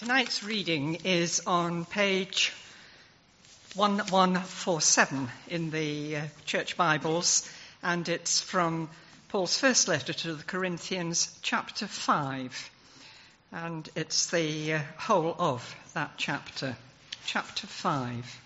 Tonight's reading is on page 1147 in the Church Bibles, and it's from Paul's first letter to the Corinthians, chapter 5. And it's the whole of that chapter, chapter 5.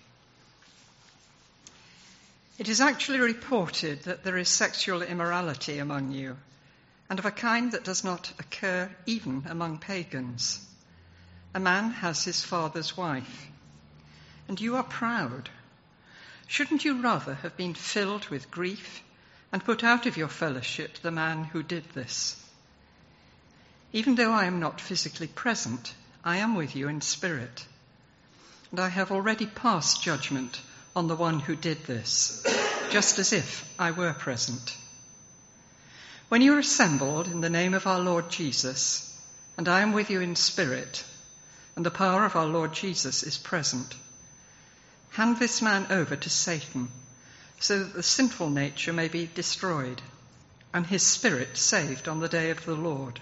It is actually reported that there is sexual immorality among you, and of a kind that does not occur even among pagans. A man has his father's wife, and you are proud. Shouldn't you rather have been filled with grief and put out of your fellowship the man who did this? Even though I am not physically present, I am with you in spirit, and I have already passed judgment on the one who did this, just as if I were present. When you are assembled in the name of our Lord Jesus, and I am with you in spirit, and the power of our Lord Jesus is present, hand this man over to Satan, so that the sinful nature may be destroyed, and his spirit saved on the day of the Lord.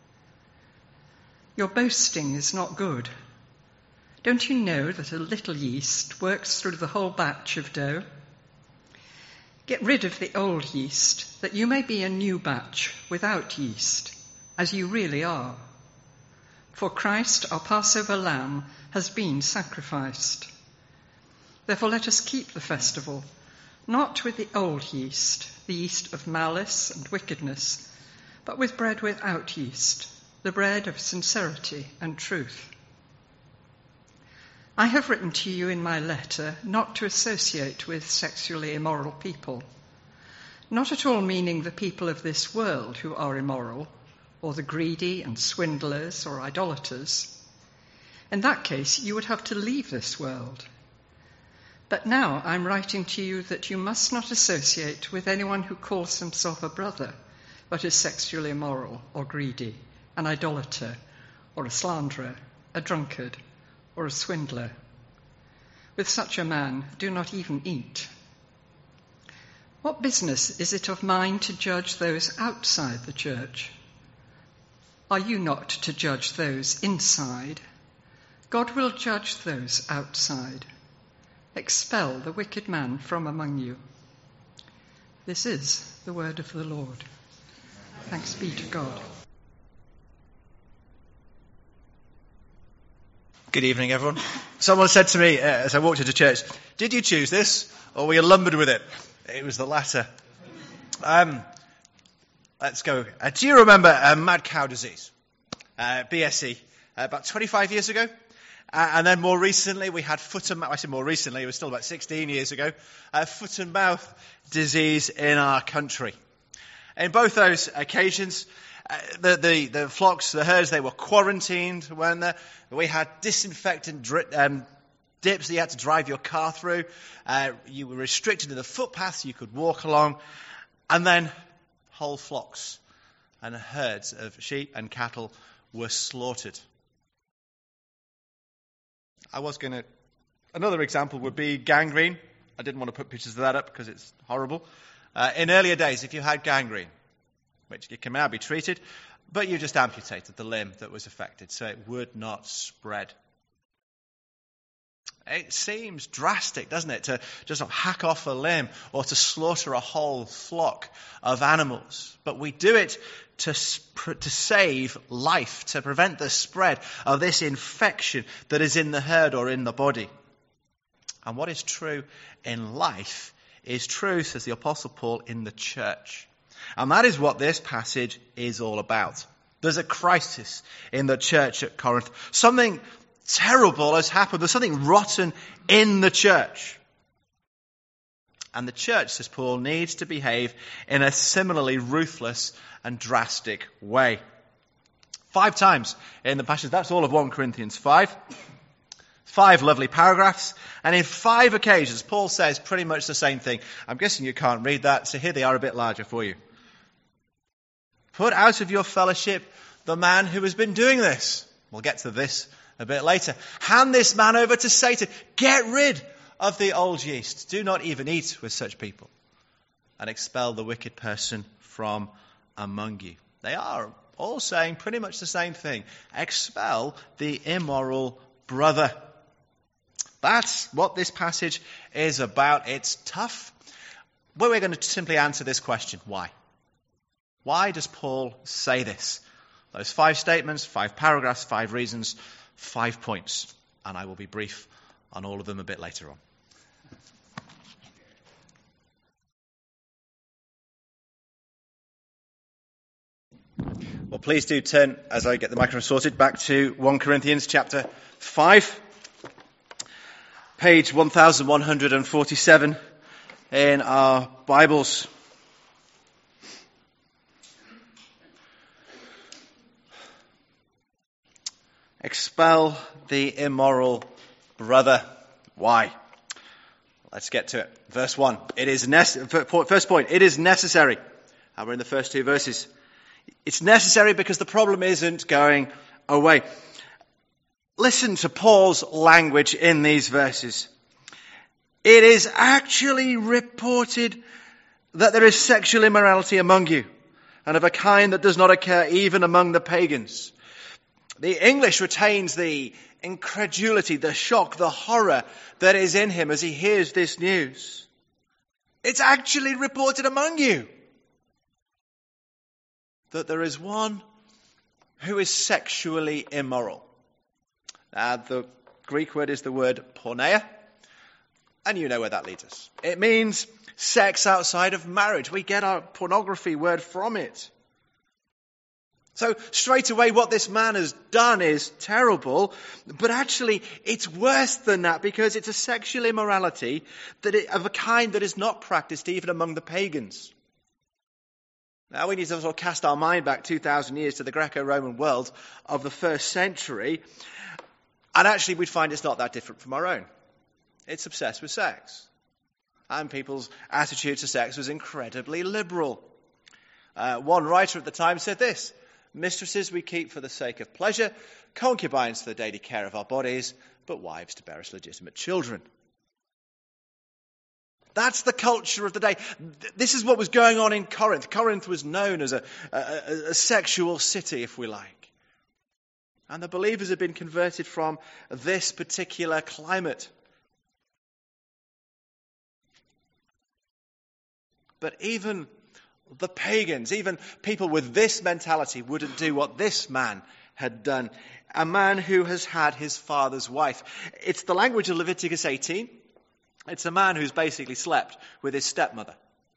Your boasting is not good. Don't you know that a little yeast works through the whole batch of dough? Get rid of the old yeast, that you may be a new batch without yeast, as you really are. For Christ, our Passover lamb, has been sacrificed. Therefore let us keep the festival, not with the old yeast, the yeast of malice and wickedness, but with bread without yeast, the bread of sincerity and truth. I have written to you in my letter not to associate with sexually immoral people, not at all meaning the people of this world who are immoral, or the greedy and swindlers or idolaters. In that case, you would have to leave this world. But now I'm writing to you that you must not associate with anyone who calls himself a brother, but is sexually immoral or greedy, an idolater, or a slanderer, a drunkard, or a swindler. With such a man, do not even eat. What business is it of mine to judge those outside the church? Are you not to judge those inside? God will judge those outside. Expel the wicked man from among you. This is the word of the Lord. Thanks be to God. Good evening, everyone. Someone said to me as I walked into church, "Did you choose this, or were you lumbered with it?" It was the latter. Let's go. Do you remember mad cow disease? BSE, about 25 years ago. And then more recently, we had foot and mouth. I say more recently, it was still about 16 years ago. Foot and mouth disease in our country. In both those occasions, the flocks, the herds, they were quarantined, weren't they? We had disinfectant dips that you had to drive your car through. You were restricted to the footpaths you could walk along. And then whole flocks and herds of sheep and cattle were slaughtered. Another example would be gangrene. I didn't want to put pictures of that up because it's horrible. In earlier days, if you had gangrene, which it can now be treated, but you just amputated the limb that was affected so it would not spread. It seems drastic, doesn't it, to just hack off a limb or to slaughter a whole flock of animals. But we do it to save life, to prevent the spread of this infection that is in the herd or in the body. And what is true in life is true, says the Apostle Paul, in the church. And that is what this passage is all about. There's a crisis in the church at Corinth. Something terrible has happened. There's something rotten in the church. And the church, says Paul, needs to behave in a similarly ruthless and drastic way. 5 times in the passage. That's all of 1 Corinthians 5. 5 lovely paragraphs. And in 5 occasions, Paul says pretty much the same thing. I'm guessing you can't read that, so here they are a bit larger for you. Put out of your fellowship the man who has been doing this. We'll get to this a bit later. Hand this man over to Satan. Get rid of the old yeast. Do not even eat with such people. And expel the wicked person from among you. They are all saying pretty much the same thing. Expel the immoral brother. That's what this passage is about. It's tough. But we're going to simply answer this question. Why? Why does Paul say this? Those 5 statements, 5 paragraphs, 5 reasons, 5 points. And I will be brief on all of them a bit later on. Well, please do turn, as I get the microphone sorted, back to 1 Corinthians chapter 5. Page 1147 in our Bibles. Expel the immoral brother. Why? Let's get to it. Verse 1. First point, it is necessary. And we're in the first 2 verses. It's necessary because the problem isn't going away. Listen to Paul's language in these verses. It is actually reported that there is sexual immorality among you, and of a kind that does not occur even among the pagans. The English retains the incredulity, the shock, the horror that is in him as he hears this news. It's actually reported among you that there is one who is sexually immoral. Now, the Greek word is the word porneia, and you know where that leads us. It means sex outside of marriage. We get our pornography word from it. So straight away what this man has done is terrible, but actually it's worse than that because it's a sexual immorality of a kind that is not practiced even among the pagans. Now we need to sort of cast our mind back 2,000 years to the Greco-Roman world of the first century, and actually we'd find it's not that different from our own. It's obsessed with sex. And people's attitude to sex was incredibly liberal. One writer at the time said this: mistresses we keep for the sake of pleasure, concubines for the daily care of our bodies, but wives to bear us legitimate children. That's the culture of the day. This is what was going on in Corinth. Corinth was known as a sexual city, if we like. And the believers had been converted from this particular climate. But even the pagans, even people with this mentality wouldn't do what this man had done. A man who has had his father's wife. It's the language of Leviticus 18. It's a man who's basically slept with his stepmother.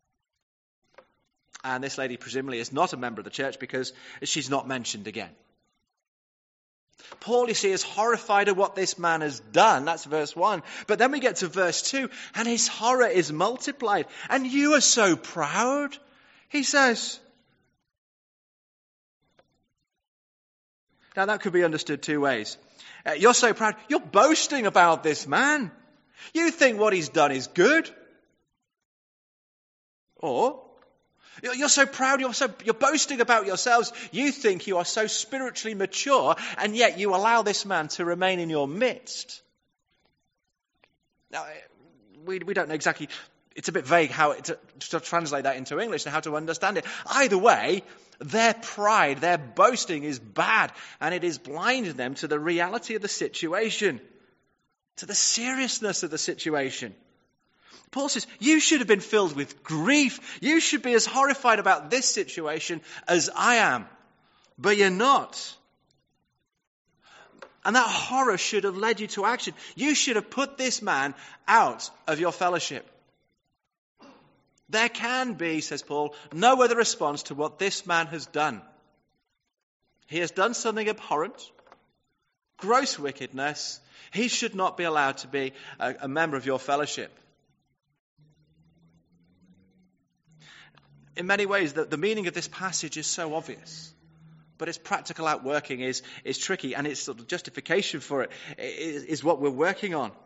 And this lady presumably is not a member of the church because she's not mentioned again. Paul, you see, is horrified at what this man has done. That's verse 1. But then we get to verse 2, and his horror is multiplied. And you are so proud, he says. Now that could be understood 2 ways. You're so proud. You're boasting about this man. You think what he's done is good. Or you're so proud, you're boasting about yourselves. You think you are so spiritually mature, and yet you allow this man to remain in your midst. Now, we don't know exactly. It's a bit vague how to translate that into English and how to understand it. Either way, their pride, their boasting is bad, and it is blinding them to the reality of the situation, to the seriousness of the situation. Paul says, you should have been filled with grief. You should be as horrified about this situation as I am. But you're not. And that horror should have led you to action. You should have put this man out of your fellowship. There can be, says Paul, no other response to what this man has done. He has done something abhorrent, gross wickedness. He should not be allowed to be a member of your fellowship. In many ways, the meaning of this passage is so obvious, but its practical outworking is tricky, and its sort of justification for it is what we're working on.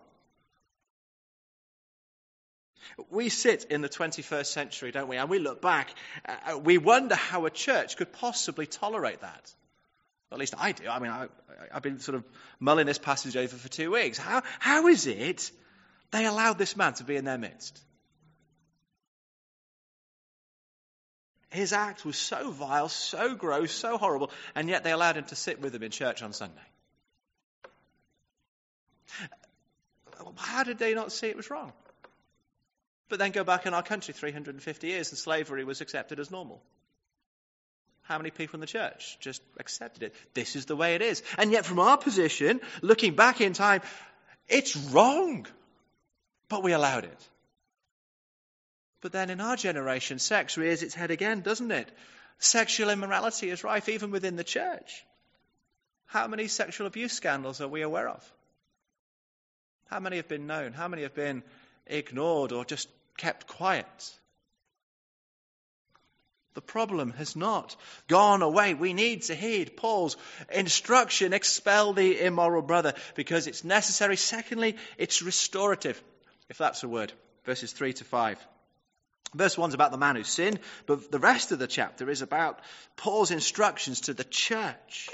We sit in the 21st century, don't we? And we look back, we wonder how a church could possibly tolerate that. At least I do. I mean, I've been sort of mulling this passage over for 2 weeks. How is it they allowed this man to be in their midst? His act was so vile, so gross, so horrible, and yet they allowed him to sit with them in church on Sunday. How did they not see it was wrong? But then go back in our country 350 years and slavery was accepted as normal. How many people in the church just accepted it? This is the way it is. And yet from our position, looking back in time, it's wrong. But we allowed it. But then in our generation, sex rears its head again, doesn't it? Sexual immorality is rife even within the church. How many sexual abuse scandals are we aware of? How many have been known? How many have been ignored or just kept quiet? The problem has not gone away. We need to heed Paul's instruction, expel the immoral brother, because it's necessary. Secondly, it's restorative, if that's a word. Verses 3 to 5. Verse 1 is about the man who sinned, but the rest of the chapter is about Paul's instructions to the church.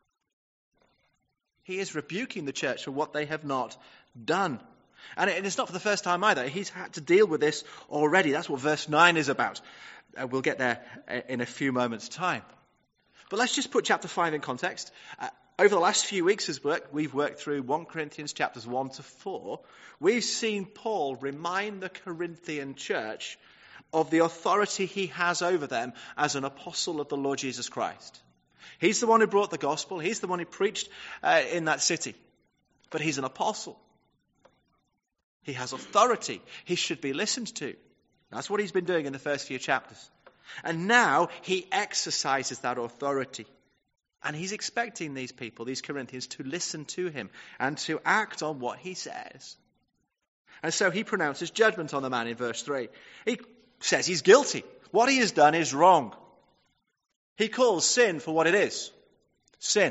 He is rebuking the church for what they have not done. And it's not for the first time either. He's had to deal with this already. That's what verse 9 is about. We'll get there in a few moments' time. But let's just put chapter 5 in context. Over the last few weeks' we've worked through 1 Corinthians chapters 1 to 4. We've seen Paul remind the Corinthian church of the authority he has over them as an apostle of the Lord Jesus Christ. He's the one who brought the gospel. He's the one who preached in that city. But he's an apostle. He has authority. He should be listened to. That's what he's been doing in the first few chapters. And now he exercises that authority. And he's expecting these people, these Corinthians, to listen to him and to act on what he says. And so he pronounces judgment on the man in verse 3. He says he's guilty. What he has done is wrong. He calls sin for what it is. Sin.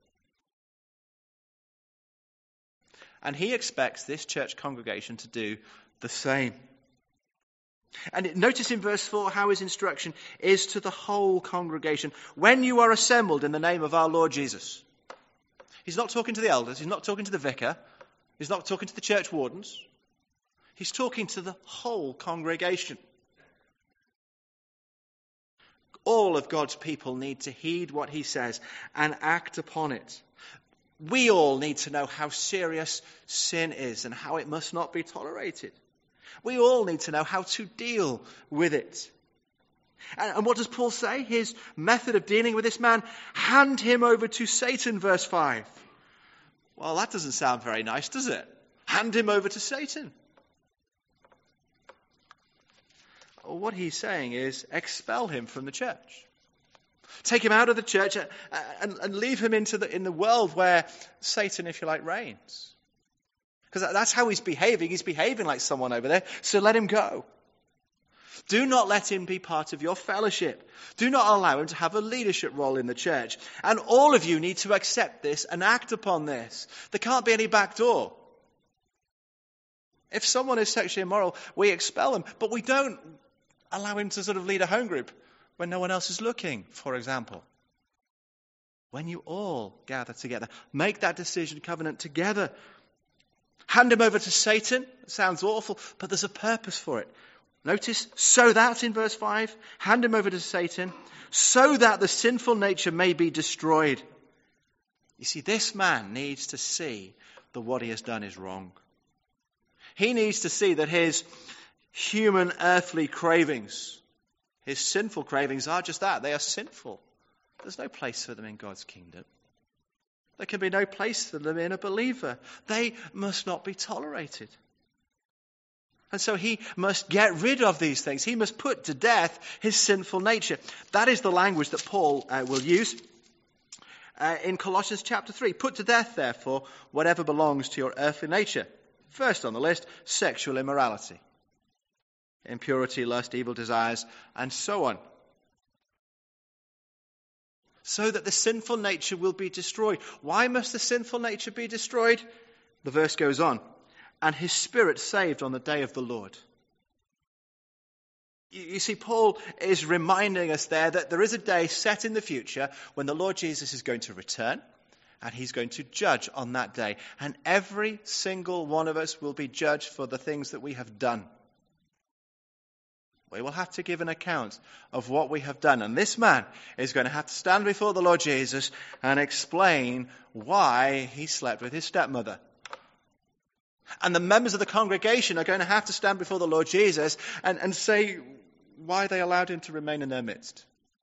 And he expects this church congregation to do the same. And notice in verse 4 how his instruction is to the whole congregation. When you are assembled in the name of our Lord Jesus. He's not talking to the elders. He's not talking to the vicar. He's not talking to the church wardens. He's talking to the whole congregation. All of God's people need to heed what he says and act upon it. We all need to know how serious sin is and how it must not be tolerated. We all need to know how to deal with it. And what does Paul say? His method of dealing with this man, hand him over to Satan, verse 5. Well, that doesn't sound very nice, does it? Hand him over to Satan. What he's saying is expel him from the church. Take him out of the church and leave him in the world where Satan, if you like, reigns. Because that's how he's behaving. He's behaving like someone over there. So let him go. Do not let him be part of your fellowship. Do not allow him to have a leadership role in the church. And all of you need to accept this and act upon this. There can't be any backdoor. If someone is sexually immoral, we expel them. But we don't allow him to sort of lead a home group when no one else is looking, for example. When you all gather together, make that decision covenant together. Hand him over to Satan. It sounds awful, but there's a purpose for it. Notice, so that in verse 5, hand him over to Satan, so that the sinful nature may be destroyed. You see, this man needs to see that what he has done is wrong. He needs to see that his human earthly cravings, his sinful cravings are just that. They are sinful. There's no place for them in God's kingdom. There can be no place for them in a believer. They must not be tolerated. And so he must get rid of these things. He must put to death his sinful nature. That is the language that Paul will use in Colossians chapter 3. Put to death, therefore, whatever belongs to your earthly nature. First on the list, sexual immorality. Impurity, lust, evil desires, and so on. So that the sinful nature will be destroyed. Why must the sinful nature be destroyed? The verse goes on. And his spirit saved on the day of the Lord. You see, Paul is reminding us there that there is a day set in the future when the Lord Jesus is going to return and he's going to judge on that day. And every single one of us will be judged for the things that we have done. We will have to give an account of what we have done. And this man is going to have to stand before the Lord Jesus and explain why he slept with his stepmother. And the members of the congregation are going to have to stand before the Lord Jesus and say why they allowed him to remain in their midst.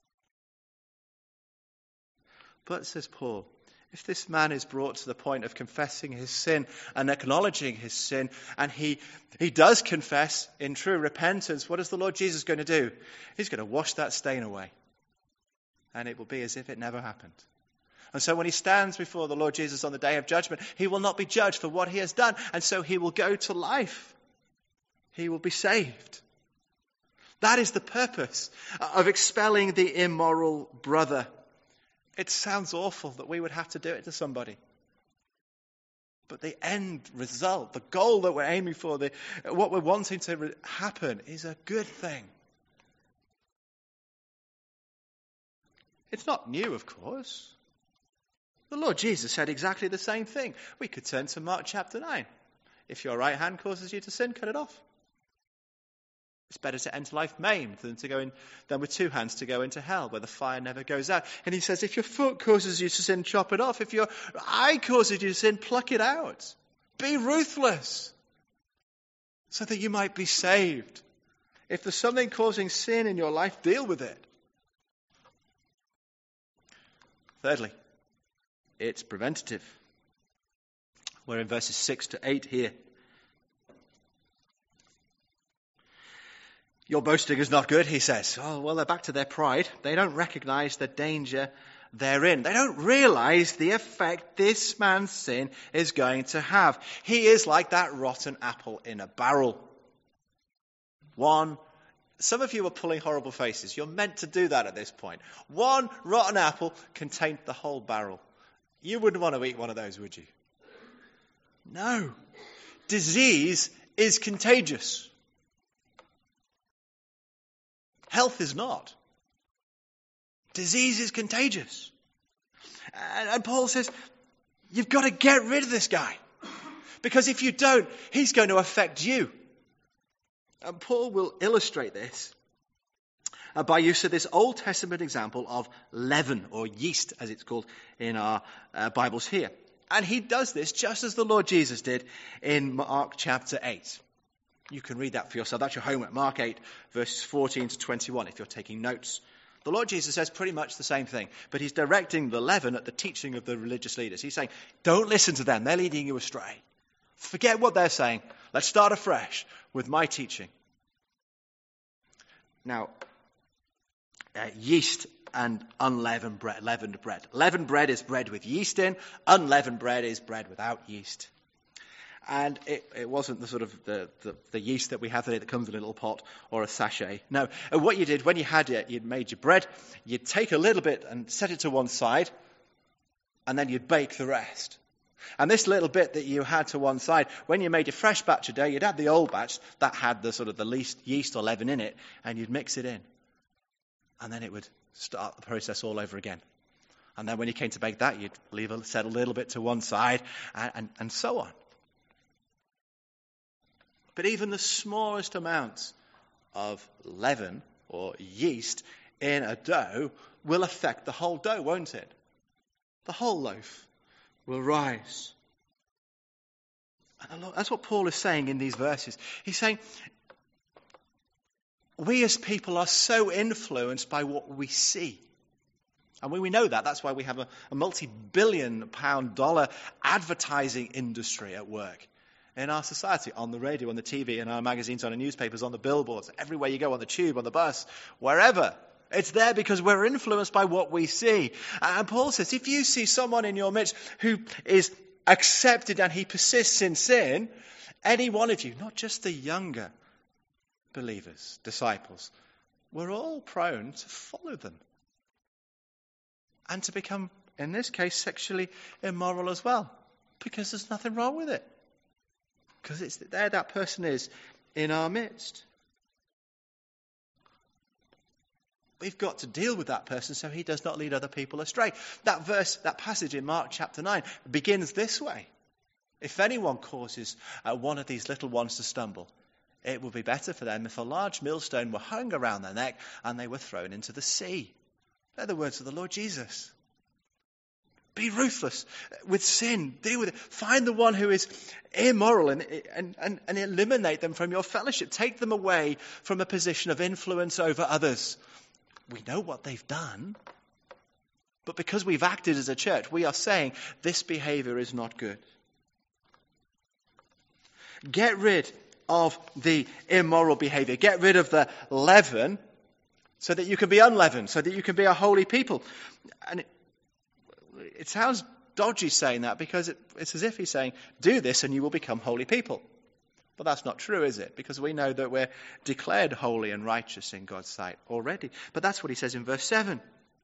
But, says Paul, if this man is brought to the point of confessing his sin and acknowledging his sin, and he does confess in true repentance, what is the Lord Jesus going to do? He's going to wash that stain away. And it will be as if it never happened. And so when he stands before the Lord Jesus on the day of judgment, he will not be judged for what he has done. And so he will go to life. He will be saved. That is the purpose of expelling the immoral brother. It sounds awful that we would have to do it to somebody. But the end result, the goal that we're aiming for, what we're wanting to happen is a good thing. It's not new, of course. The Lord Jesus said exactly the same thing. We could turn to Mark chapter 9. If your right hand causes you to sin, cut it off. It's better to enter life maimed than with two hands to go into hell, where the fire never goes out. And he says, if your foot causes you to sin, chop it off. If your eye causes you to sin, pluck it out. Be ruthless, so that you might be saved. If there's something causing sin in your life, deal with it. Thirdly, it's preventative. We're in verses 6 to 8 here. Your boasting is not good, he says. Oh, well, they're back to their pride. They don't recognize the danger they're in. They don't realize the effect this man's sin is going to have. He is like that rotten apple in a barrel. Some of you are pulling horrible faces. You're meant to do that at this point. One rotten apple can taint the whole barrel. You wouldn't want to eat one of those, would you? No. Disease is contagious. Health is not. Disease is contagious. And Paul says, you've got to get rid of this guy. Because if you don't, he's going to affect you. And Paul will illustrate this by use of this Old Testament example of leaven, or yeast as it's called in our Bibles here. And he does this just as the Lord Jesus did in Mark chapter 8. You can read that for yourself. That's your homework. Mark 8, verses 14 to 21, if you're taking notes. The Lord Jesus says pretty much the same thing, but he's directing the leaven at the teaching of the religious leaders. He's saying, don't listen to them. They're leading you astray. Forget what they're saying. Let's start afresh with my teaching. Now, yeast and unleavened bread, leavened bread. Leavened bread is bread with yeast in. Unleavened bread is bread without yeast. And it wasn't the sort of the yeast that we have today that comes in a little pot or a sachet. No, what you did when you had it, you'd made your bread, you'd take a little bit and set it to one side, and then you'd bake the rest. And this little bit that you had to one side, when you made your fresh batch a day, you'd add the old batch that had the sort of the least yeast or leaven in it, and you'd mix it in. And then it would start the process all over again. And then when you came to bake that, you'd set a little bit to one side, and so on. But even the smallest amount of leaven or yeast in a dough will affect the whole dough, won't it? The whole loaf will rise. And that's what Paul is saying in these verses. He's saying, we as people are so influenced by what we see. And we know that. That's why we have a multi-billion-pound advertising industry at work in our society, on the radio, on the TV, in our magazines, on the newspapers, on the billboards, everywhere you go, on the tube, on the bus, wherever. It's there because we're influenced by what we see. And Paul says, if you see someone in your midst who is accepted and he persists in sin, any one of you, not just the younger believers, disciples, we're all prone to follow them. And to become, in this case, sexually immoral as well. Because there's nothing wrong with it. Because it's there that person is in our midst. We've got to deal with that person so he does not lead other people astray. That verse, that passage in Mark chapter 9 begins this way. If anyone causes one of these little ones to stumble, it would be better for them if a large millstone were hung around their neck and they were thrown into the sea. They're the words of the Lord Jesus. Be ruthless with sin. Deal with it. Find the one who is immoral and eliminate them from your fellowship. Take them away from a position of influence over others. We know what they've done. But because we've acted as a church, we are saying this behavior is not good. Get rid of the immoral behavior. Get rid of the leaven so that you can be unleavened, so that you can be a holy people. And it sounds dodgy saying that because it's as if he's saying, do this and you will become holy people. But that's not true, is it? Because we know that we're declared holy and righteous in God's sight already. But that's what he says in verse 7.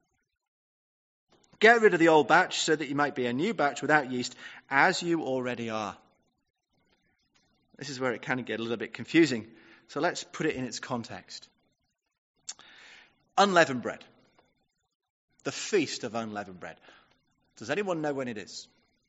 Get rid of the old batch so that you might be a new batch without yeast, as you already are. This is where it can get a little bit confusing. So let's put it in its context. Unleavened bread. The feast of unleavened bread. Does anyone know when it is?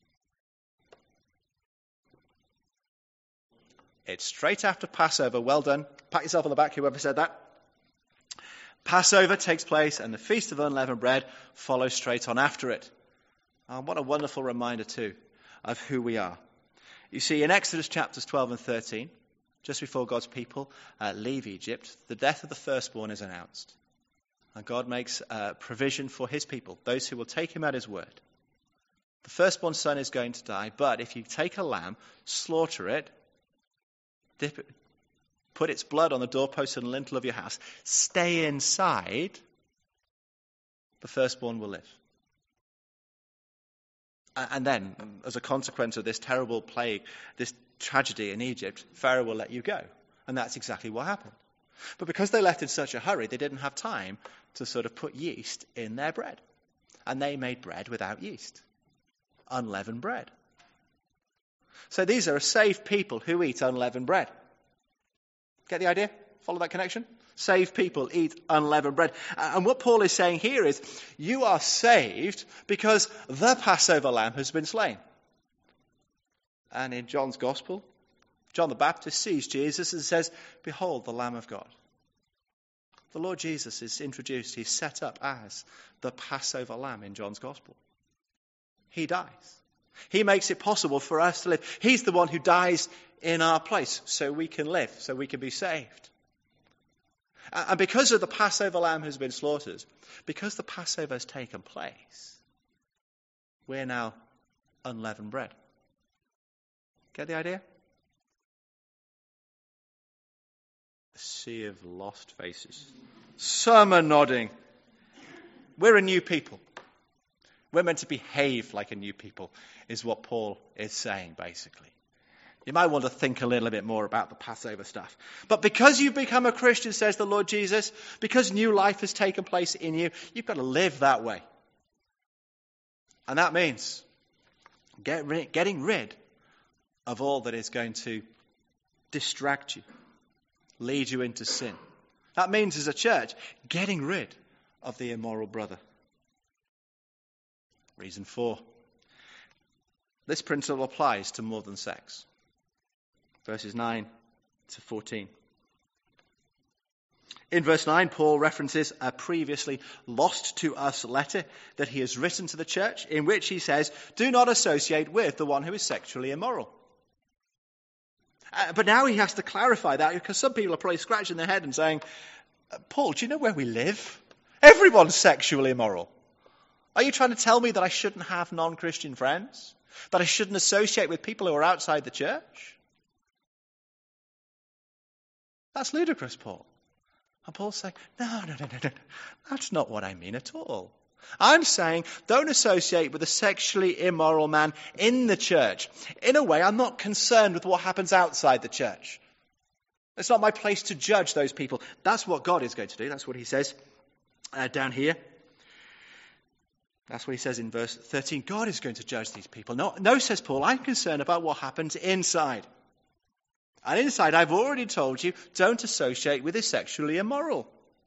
It's straight after Passover. Well done. Pat yourself on the back, whoever said that. Passover takes place and the Feast of Unleavened Bread follows straight on after it. What a wonderful reminder too of who we are. You see, in Exodus chapters 12 and 13, just before God's people leave Egypt, the death of the firstborn is announced. And God makes provision for his people, those who will take him at his word. The firstborn son is going to die, but if you take a lamb, slaughter it, dip it, put its blood on the doorpost and lintel of your house, stay inside, the firstborn will live. And then, as a consequence of this terrible plague, this tragedy in Egypt, Pharaoh will let you go. And that's exactly what happened. But because they left in such a hurry, they didn't have time to sort of put yeast in their bread. And they made bread without yeast. Unleavened bread. So these are a saved people who eat unleavened bread. Get the idea? Follow that connection? Saved people eat unleavened bread. And what Paul is saying here is, you are saved because the Passover lamb has been slain. And in John's Gospel, John the Baptist sees Jesus and says, behold, the Lamb of God. The Lord Jesus is introduced, he's set up as the Passover lamb in John's Gospel. He dies. He makes it possible for us to live. He's the one who dies in our place so we can live, so we can be saved. And because of the Passover lamb who's been slaughtered, because the Passover has taken place, we're now unleavened bread. Get the idea? A sea of lost faces. Some are nodding. We're a new people. We're meant to behave like a new people, is what Paul is saying, basically. You might want to think a little bit more about the Passover stuff. But because you've become a Christian, says the Lord Jesus, because new life has taken place in you, you've got to live that way. And that means getting rid of all that is going to distract you, lead you into sin. That means, as a church, getting rid of the immoral brother. Reason 4. This principle applies to more than sex. Verses 9 to 14. In verse 9, Paul references a previously lost to us letter that he has written to the church, in which he says, do not associate with the one who is sexually immoral. But now he has to clarify that, because some people are probably scratching their head and saying, Paul, do you know where we live? Everyone's sexually immoral. Are you trying to tell me that I shouldn't have non-Christian friends? That I shouldn't associate with people who are outside the church? That's ludicrous, Paul. And Paul's saying, no. That's not what I mean at all. I'm saying don't associate with a sexually immoral man in the church. In a way, I'm not concerned with what happens outside the church. It's not my place to judge those people. That's what God is going to do. That's what he says down here. That's what he says in verse 13. God is going to judge these people. No, says Paul, I'm concerned about what happens inside. And inside, I've already told you, don't associate with the sexually immoral.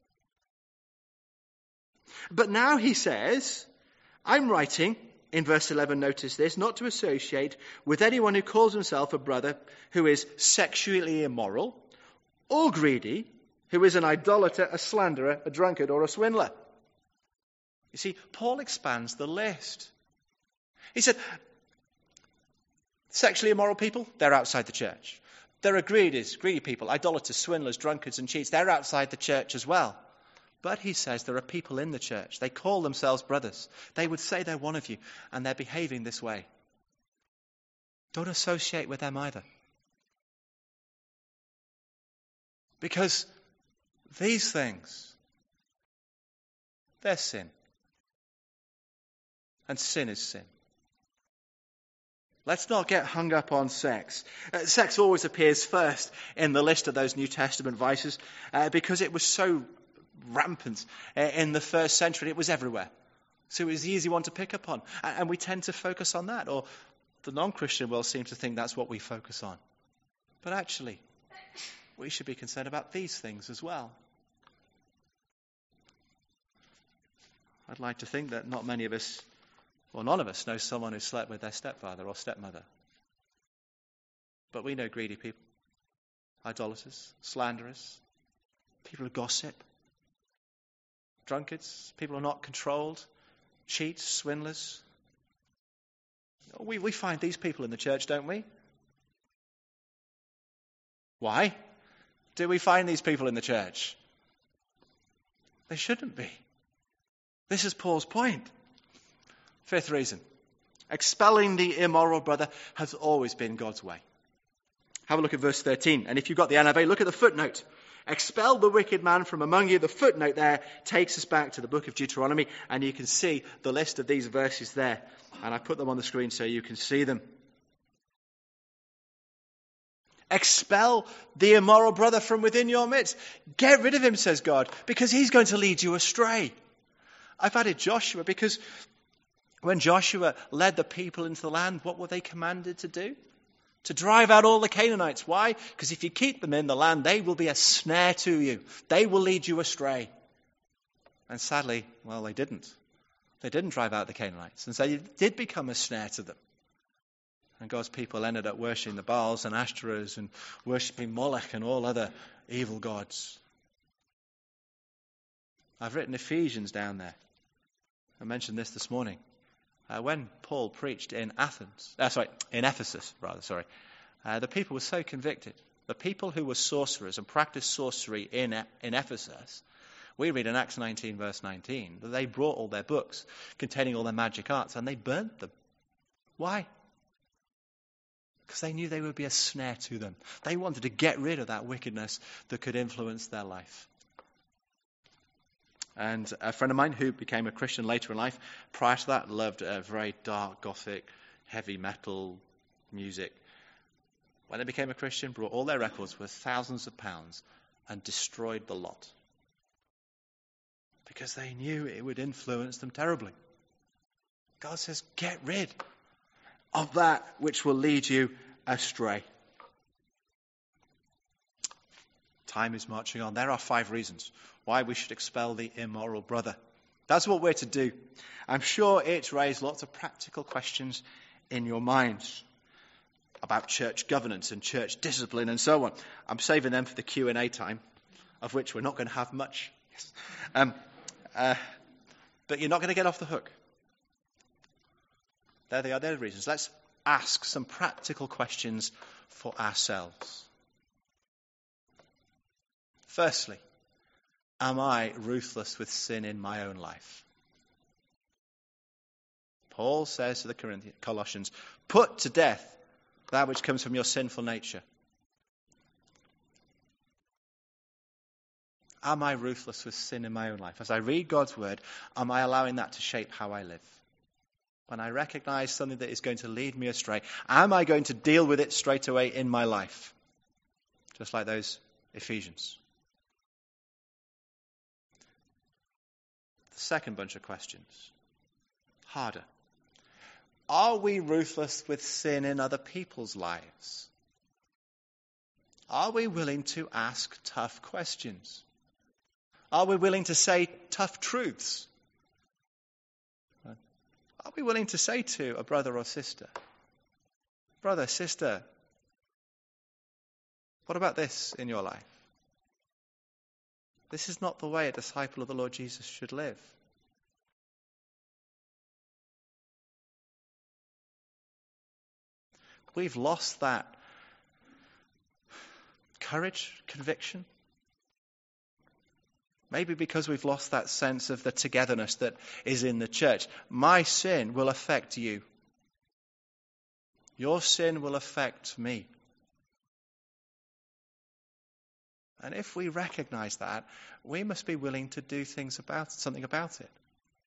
But now he says, I'm writing, in verse 11, notice this, not to associate with anyone who calls himself a brother who is sexually immoral, or greedy, who is an idolater, a slanderer, a drunkard, or a swindler. You see, Paul expands the list. He said, sexually immoral people, they're outside the church. There are greedy people, idolaters, swindlers, drunkards, and cheats. They're outside the church as well. But he says there are people in the church. They call themselves brothers. They would say they're one of you, and they're behaving this way. Don't associate with them either. Because these things, they're sin. And sin is sin. Let's not get hung up on sex. Sex always appears first in the list of those New Testament vices because it was so rampant in the first century. It was everywhere. So it was the easy one to pick up on. And we tend to focus on that. Or the non-Christian world seems to think that's what we focus on. But actually, we should be concerned about these things as well. I'd like to think that not many of us, well, none of us know someone who slept with their stepfather or stepmother. But we know greedy people, idolaters, slanderers, people who gossip, drunkards, people who are not controlled, cheats, swindlers. We find these people in the church, don't we? Why do we find these people in the church? They shouldn't be. This is Paul's point. Fifth reason. Expelling the immoral brother has always been God's way. Have a look at verse 13. And if you've got the NIV, look at the footnote. Expel the wicked man from among you. The footnote there takes us back to the book of Deuteronomy, and you can see the list of these verses there. And I put them on the screen so you can see them. Expel the immoral brother from within your midst. Get rid of him, says God, because he's going to lead you astray. I've added Joshua because when Joshua led the people into the land, what were they commanded to do? To drive out all the Canaanites. Why? Because if you keep them in the land, they will be a snare to you. They will lead you astray. And sadly, well, they didn't. They didn't drive out the Canaanites. And so it did become a snare to them. And God's people ended up worshipping the Baals and Ashtoreths and worshipping Moloch and all other evil gods. I've written Ephesians down there. I mentioned this morning. When Paul preached in Ephesus, the people were so convicted. The people who were sorcerers and practiced sorcery in Ephesus, we read in Acts 19, verse 19, that they brought all their books containing all their magic arts and they burnt them. Why? Because they knew they would be a snare to them. They wanted to get rid of that wickedness that could influence their life. And a friend of mine who became a Christian later in life, prior to that, loved very dark, gothic, heavy metal music. When they became a Christian, brought all their records worth thousands of pounds and destroyed the lot. Because they knew it would influence them terribly. God says, get rid of that which will lead you astray. Time is marching on. There are 5 reasons why we should expel the immoral brother. That's what we're to do. I'm sure it's raised lots of practical questions in your minds about church governance and church discipline and so on. I'm saving them for the Q&A time, of which we're not going to have much. But you're not going to get off the hook. There they are, they're the reasons. Let's ask some practical questions for ourselves. Firstly, am I ruthless with sin in my own life? Paul says to the Colossians, put to death that which comes from your sinful nature. Am I ruthless with sin in my own life? As I read God's word, am I allowing that to shape how I live? When I recognize something that is going to lead me astray, am I going to deal with it straight away in my life? Just like those Ephesians. The second bunch of questions, harder. Are we ruthless with sin in other people's lives? Are we willing to ask tough questions? Are we willing to say tough truths? Are we willing to say to a brother or sister, brother, sister, what about this in your life? This is not the way a disciple of the Lord Jesus should live. We've lost that courage, conviction. Maybe because we've lost that sense of the togetherness that is in the church. My sin will affect you. Your sin will affect me. And if we recognize that, we must be willing to do something about it.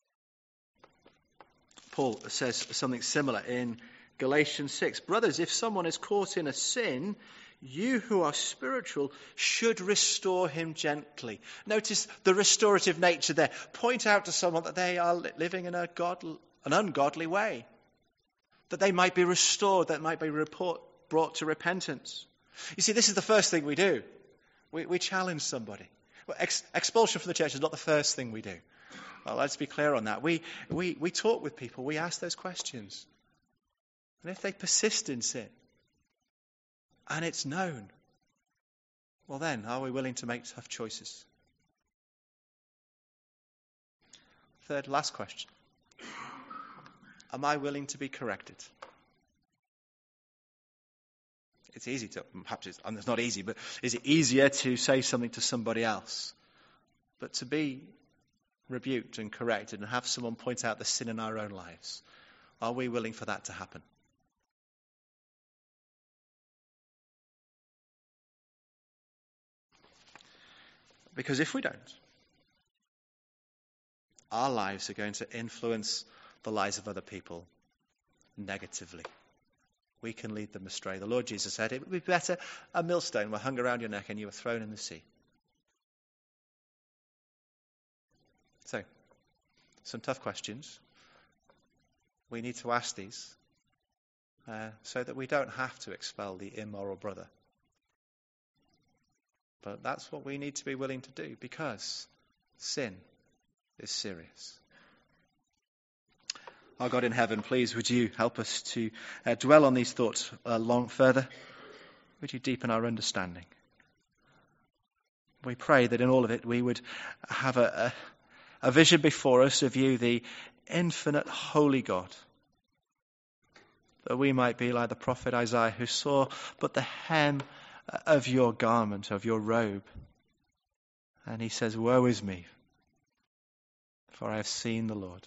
Paul says something similar in Galatians 6. Brothers, if someone is caught in a sin, you who are spiritual should restore him gently. Notice the restorative nature there. Point out to someone that they are living in an ungodly way. That they might be restored, that might be brought to repentance. You see, this is the first thing we do. We challenge somebody. Well, expulsion from the church is not the first thing we do. Well, let's be clear on that. We talk with people. We ask those questions. And if they persist in sin, and it's known, well then, are we willing to make tough choices? Third, last question. Am I willing to be corrected? It's easy to, perhaps it's not easy, but is it easier to say something to somebody else? But to be rebuked and corrected and have someone point out the sin in our own lives, are we willing for that to happen? Because if we don't, our lives are going to influence the lives of other people negatively. We can lead them astray. The Lord Jesus said it would be better a millstone were hung around your neck and you were thrown in the sea. So, some tough questions. We need to ask these so that we don't have to expel the immoral brother. But that's what we need to be willing to do because sin is serious. Our God in heaven, please, would you help us to dwell on these thoughts long further? Would you deepen our understanding? We pray that in all of it we would have a vision before us of you, the infinite holy God, that we might be like the prophet Isaiah who saw but the hem of your garment, of your robe. And he says, woe is me, for I have seen the Lord.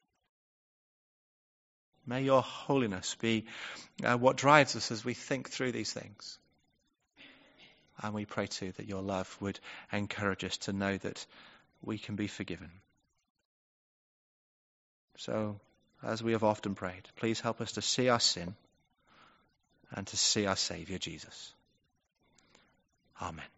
May your holiness be what drives us as we think through these things. And we pray too that your love would encourage us to know that we can be forgiven. So, as we have often prayed, please help us to see our sin and to see our Saviour Jesus. Amen.